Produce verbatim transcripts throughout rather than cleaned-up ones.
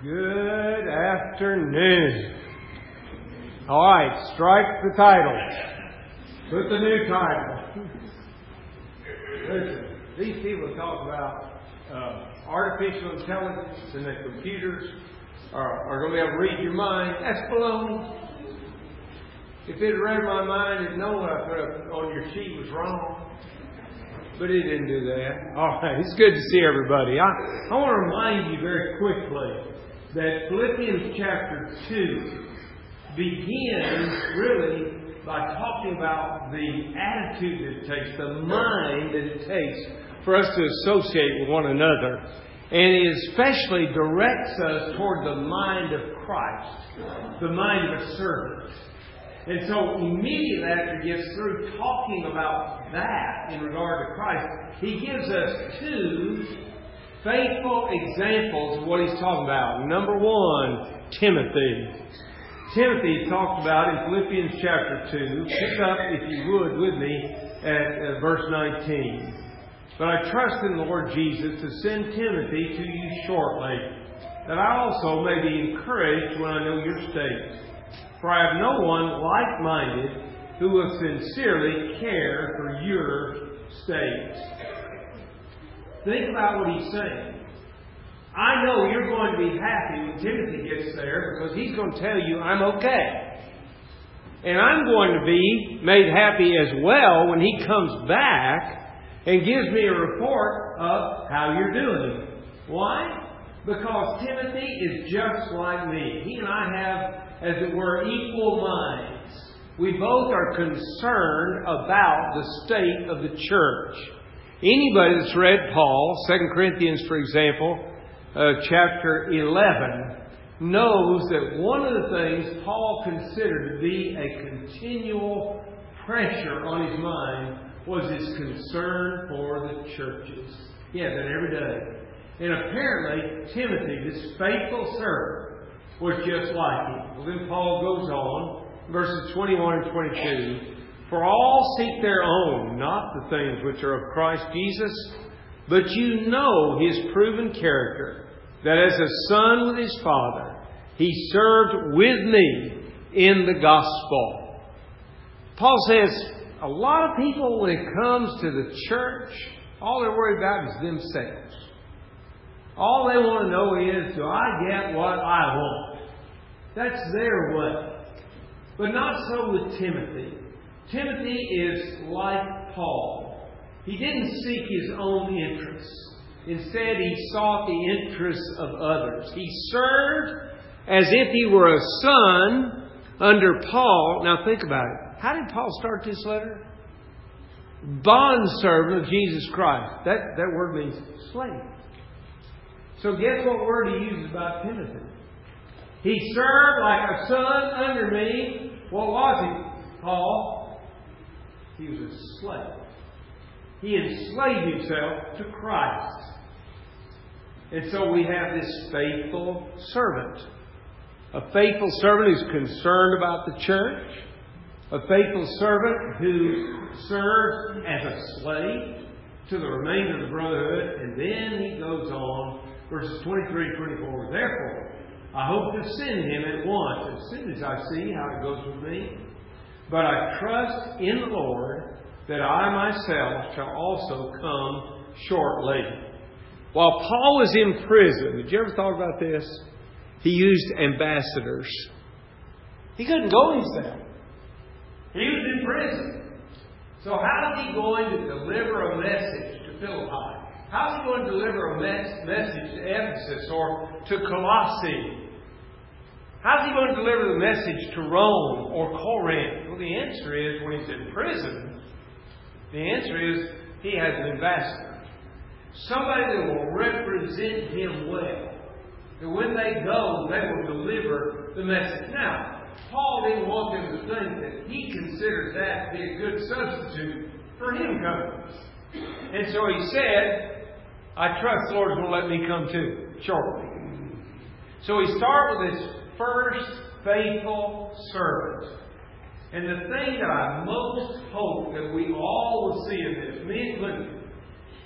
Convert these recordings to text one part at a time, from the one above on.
Good afternoon. All right, strike the title. Put the new title. Listen, these people talk about uh, artificial intelligence and that computers are, are going to be able to read your mind. That's baloney. If it had read my mind, it'd know what I put up on your sheet was wrong. But it didn't do that. All right, it's good to see everybody. I, I want to remind you very quickly that Philippians chapter two begins really by talking about the attitude that it takes, the mind that it takes for us to associate with one another. And it especially directs us toward the mind of Christ, the mind of a servant. And so immediately after he gets through talking about that in regard to Christ, he gives us two faithful examples of what he's talking about. Number one, Timothy. Timothy is talked about in Philippians chapter two. Pick up, if you would, with me at uh, verse nineteen. But I trust in the Lord Jesus to send Timothy to you shortly, that I also may be encouraged when I know your state. For I have no one like-minded who will sincerely care for your state. Think about what he's saying. I know you're going to be happy when Timothy gets there because he's going to tell you I'm okay. And I'm going to be made happy as well when he comes back and gives me a report of how you're doing. Why? Because Timothy is just like me. He and I have, as it were, equal minds. We both are concerned about the state of the church. Anybody that's read Paul, Second Corinthians, for example, uh, chapter eleven, knows that one of the things Paul considered to be a continual pressure on his mind was his concern for the churches. He had that every day. And apparently, Timothy, this faithful servant, was just like him. Well, then Paul goes on, verses twenty-one and twenty-two. For all seek their own, not the things which are of Christ Jesus, but you know his proven character, that as a son with his father, he served with me in the gospel. Paul says, a lot of people, when it comes to the church, all they're worried about is themselves. All they want to know is, do I get what I want? That's their way. But not so with Timothy. Timothy is like Paul. He didn't seek his own interests. Instead, he sought the interests of others. He served as if he were a son under Paul. Now think about it. How did Paul start this letter? Bondservant of Jesus Christ. That, that word means slave. So guess what word he uses about Timothy? He served like a son under me. What was he, Paul? He was a slave. He enslaved himself to Christ. And so we have this faithful servant. A faithful servant who's concerned about the church. A faithful servant who serves as a slave to the remainder of the brotherhood. And then he goes on, verses twenty-three and twenty-four. Therefore, I hope to send him at once, as soon as I see how it goes with me. But I trust in the Lord that I myself shall also come shortly. While Paul was in prison, did you ever thought about this? He used ambassadors. He couldn't go himself. He was in prison. So how is he going to deliver a message to Philippi? How is he going to deliver a mes- message to Ephesus or to Colossae? How is he going to deliver the message to Rome or Corinth? Well, the answer is, when he's in prison, the answer is he has an ambassador. Somebody that will represent him well. That when they go, they will deliver the message. Now, Paul didn't want them to think that he considers that to be a good substitute for him coming. And so he said, I trust the Lord's going to let me come too, shortly. So we start with this first faithful servant. And the thing that I most hope that we all will see in this, me included,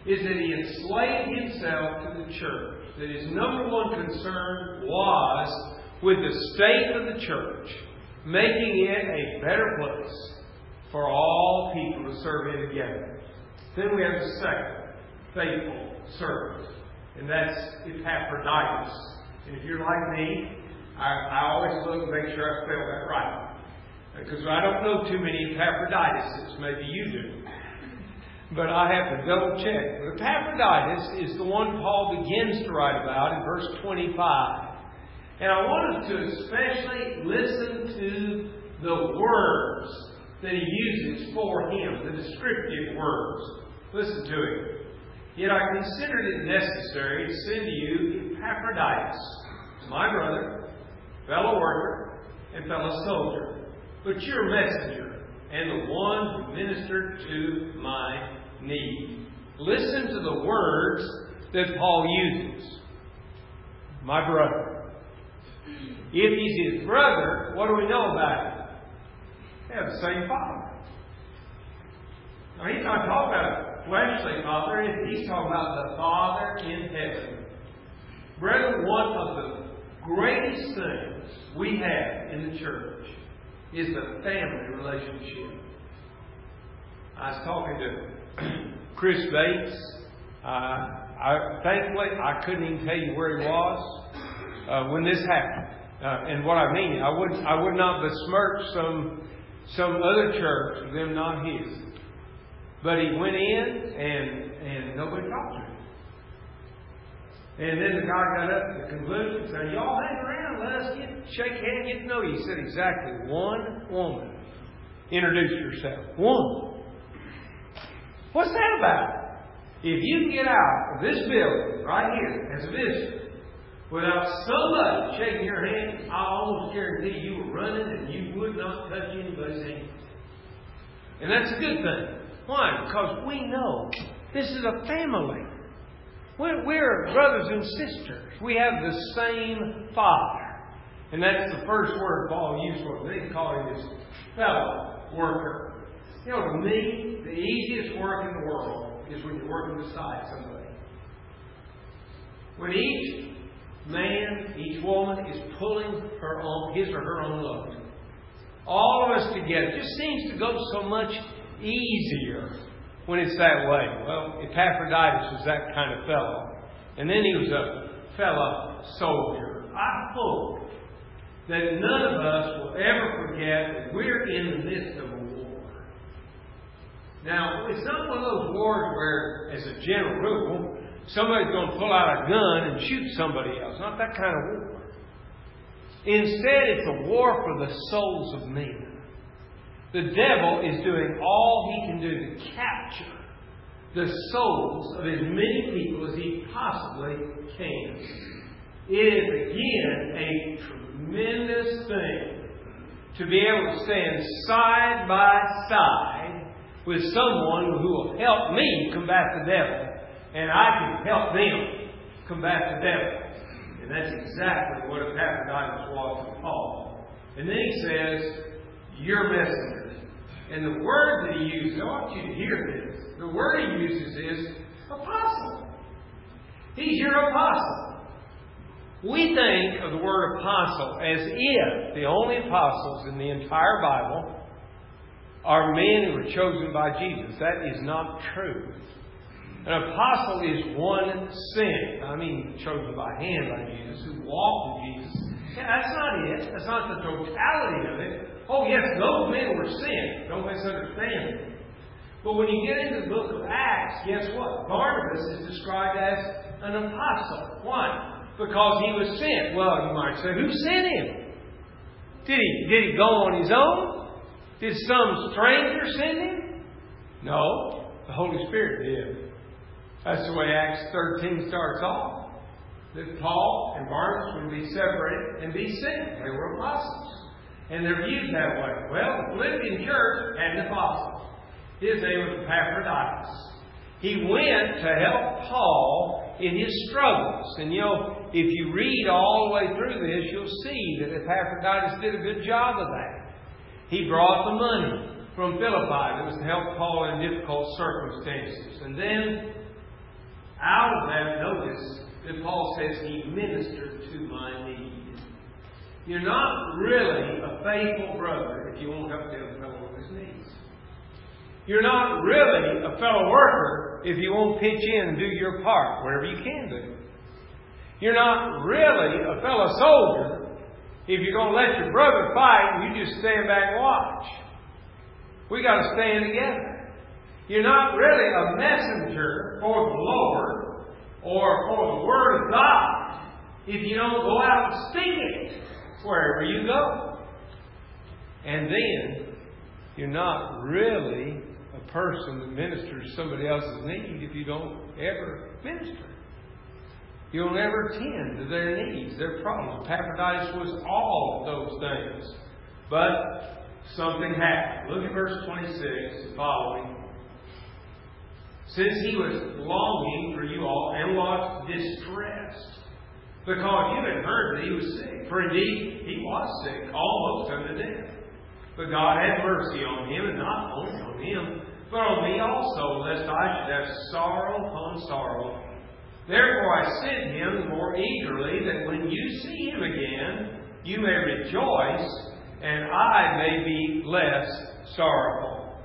is that he enslaved himself to the church. That his number one concern was with the state of the church, making it a better place for all people to serve in together. Then we have the second faithful servant, and that's Epaphroditus. And if you're like me, I, I always look and make sure I spell that right. Because I don't know too many Epaphroditus. Maybe you do. But I have to double check. But Epaphroditus is the one Paul begins to write about in verse twenty-five. And I want us to especially listen to the words that he uses for him, the descriptive words. Listen to it. Yet I considered it necessary to send to you Epaphroditus, my brother, fellow worker, and fellow soldier, but your messenger, and the one who ministered to my need. Listen to the words that Paul uses. My brother. If he's his brother, what do we know about him? They have the same father. Now, he's not talking about a fleshly father. He's talking about the Father in heaven. Brethren, one of the greatest things we have in the church is the family relationship. I was talking to Chris Bates. Uh, I, thankfully, I couldn't even tell you where he was uh, when this happened. Uh, and what I mean, I would I would not besmirch some some other church, them not his. But he went in and and nobody talked to him. And then the guy got up to the conclusion and said, "Y'all hang around, let us get shake hands, get to know you." He said, "Exactly one woman introduced herself. One. What's that about? If you can get out of this building right here as a visitor without somebody shaking your hand, I almost guarantee you were running and you would not touch anybody's hand." And that's a good thing. Why? Because we know this is a family. We're, we're brothers and sisters. We have the same Father. And that's the first word Paul used for it. They call him his fellow worker. You know, to me, the easiest work in the world is when you're working beside somebody. When each man, each woman is pulling her own, his or her own load. All of us together. It just seems to go so much easier when it's that way. Well, Epaphroditus was that kind of fellow. And then he was a fellow soldier. I hope that none of us will ever forget that we're in the midst of a war. Now, it's not one of those wars where, as a general rule, somebody's going to pull out a gun and shoot somebody else. Not that kind of war. Instead, it's a war for the souls of men. The devil is doing all he can do to capture the souls of as many people as he possibly can. It is, again, a tremendous thing to be able to stand side by side with someone who will help me combat the devil, and I can help them combat the devil. And that's exactly what Epaphroditus was to Paul. And then he says, "Your messenger." And the word that he uses, I want you to hear this. The word he uses is apostle. He's your apostle. We think of the word apostle as if the only apostles in the entire Bible are men who were chosen by Jesus. That is not true. An apostle is one sent. I mean, chosen by hand by Jesus, who walked with Jesus. Yeah, that's not it. That's not the totality of it. Oh, yes, those men were sent. Don't misunderstand me. But when you get into the book of Acts, guess what? Barnabas is described as an apostle. Why? Because he was sent. Well, you might say, who sent him? Did he, did he go on his own? Did some stranger send him? No. The Holy Spirit did. That's the way Acts thirteen starts off. That Paul and Barnabas would be separated and be sent. They were apostles. And they're viewed that way. Well, the Philippian church had an apostle. His name was Epaphroditus. He went to help Paul in his struggles. And you know, if you read all the way through this, you'll see that Epaphroditus did a good job of that. He brought the money from Philippi that was to help Paul in difficult circumstances. And then out of that, notice that Paul says he ministered to my need. You're not really a faithful brother if you won't help the other fellow with his needs. You're not really a fellow worker if you won't pitch in and do your part, wherever you can do. You're not really a fellow soldier if you're going to let your brother fight and you just stand back and watch. We got to stand together. You're not really a messenger for the Lord or for the Word of God if you don't go out and speak it wherever you go. And then, you're not really a person that ministers somebody else's need if you don't ever minister. You don't ever tend to their needs, their problems. Epaphroditus was all of those things. But something happened. Look at verse twenty-six and following. Since he was longing for you all and was distressed, because you had heard that he was sick. For indeed, he was sick, almost unto death. But God had mercy on him, and not only on him, but on me also, lest I should have sorrow upon sorrow. Therefore I sent him the more eagerly, that when you see him again, you may rejoice, and I may be less sorrowful.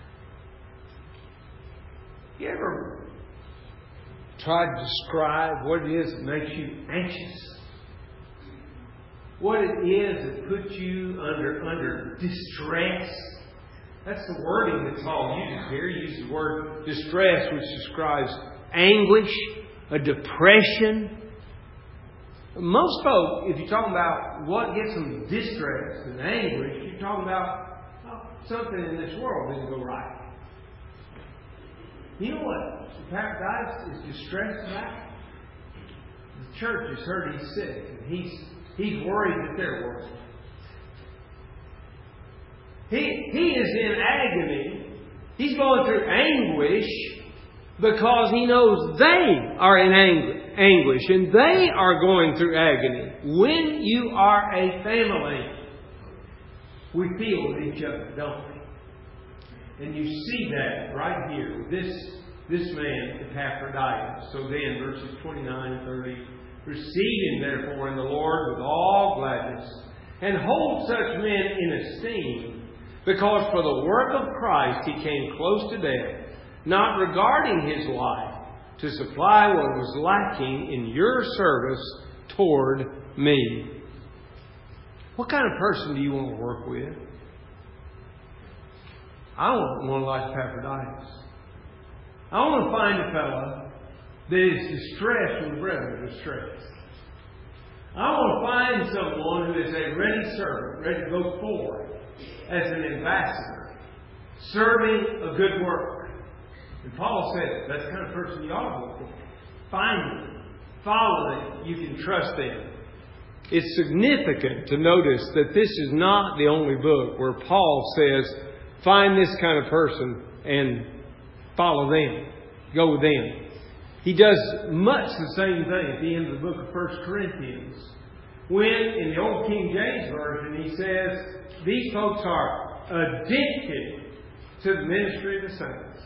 You ever try to describe what it is that makes you anxious? What it is that puts you under, under distress? That's the wording that Paul uses here. He uses the word distress, which describes anguish, a depression. Most folk, if you're talking about what gets them distressed and anguish, you're talking about oh, something in this world didn't go right. You know what Epaphroditus is distressed about? The church has heard he's sick, and he's he's worried that they're worried. He he is in agony. He's going through anguish because he knows they are in ang- anguish and they are going through agony. When you are a family, we feel with each other, don't we? And you see that right here with this, this man, Epaphroditus. So then, verses twenty-nine and thirty, receive him therefore in the Lord with all gladness, and hold such men in esteem, because for the work of Christ he came close to death, not regarding his life, to supply what was lacking in your service toward me. What kind of person do you want to work with? I want one like Epaphroditus. I want to find a fellow that is distressed when the brethren are distressed. I want to find someone who is a ready servant, ready to go forward as an ambassador, serving a good work. And Paul said that's the kind of person you ought to look for. Find them. Follow them. You can trust them. It's significant to notice that this is not the only book where Paul says, find this kind of person and follow them. Go with them. He does much the same thing at the end of the book of First Corinthians. When, in the old King James Version, he says, these folks are addicted to the ministry of the saints.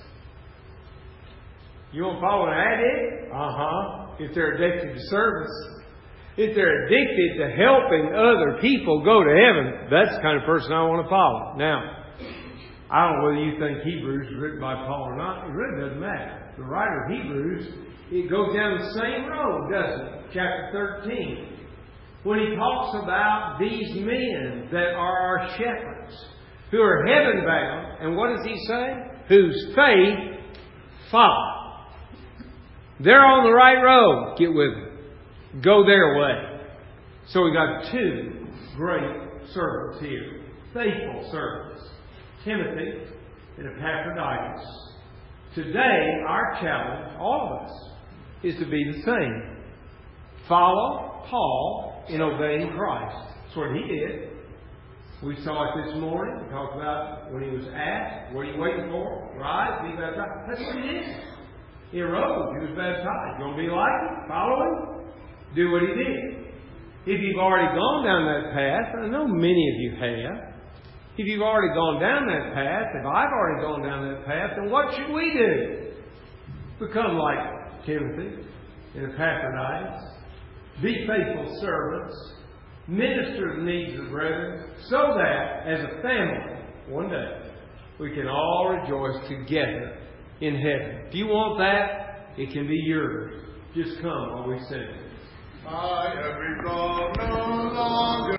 You want to follow an addict? Uh-huh. If they're addicted to service. If they're addicted to helping other people go to heaven, that's the kind of person I want to follow. Now, I don't know whether you think Hebrews was written by Paul or not. It really doesn't matter. The writer of Hebrews, it goes down the same road, doesn't it? Chapter thirteen. When he talks about these men that are our shepherds, who are heaven bound, and what does he say? Whose faith follow. They're on the right road. Get with them. Go their way. So we got two great servants here. Faithful servants. Timothy and Epaphroditus. Today, our challenge, all of us, is to be the same. Follow Paul in obeying Christ. That's what he did. We saw it this morning. We talked about when he was asked, what are you waiting for? Rise, be baptized. That's what he did. He arose. He was baptized. You want to be like him? Follow him? Do what he did. If you've already gone down that path, and I know many of you have, if you've already gone down that path, if I've already gone down that path, then what should we do? Become like Timothy and Epaphroditus. Be faithful servants. Minister the needs of the brethren, so that as a family, one day, we can all rejoice together in heaven. If you want that, it can be yours. Just come while we sing. I have become no longer